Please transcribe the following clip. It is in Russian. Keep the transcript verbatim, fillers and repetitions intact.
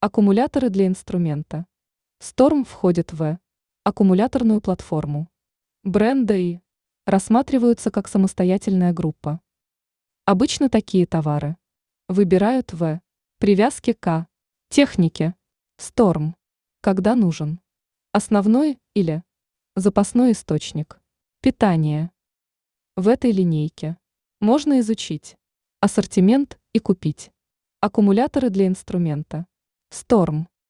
Аккумуляторы для инструмента. Storm входит в аккумуляторную платформу. Бренда и рассматриваются как самостоятельная группа. Обычно такие товары выбирают в привязке к технике. Storm. Когда нужен основной или запасной источник питания. В этой линейке можно изучить ассортимент и купить аккумуляторы для инструмента. Storm.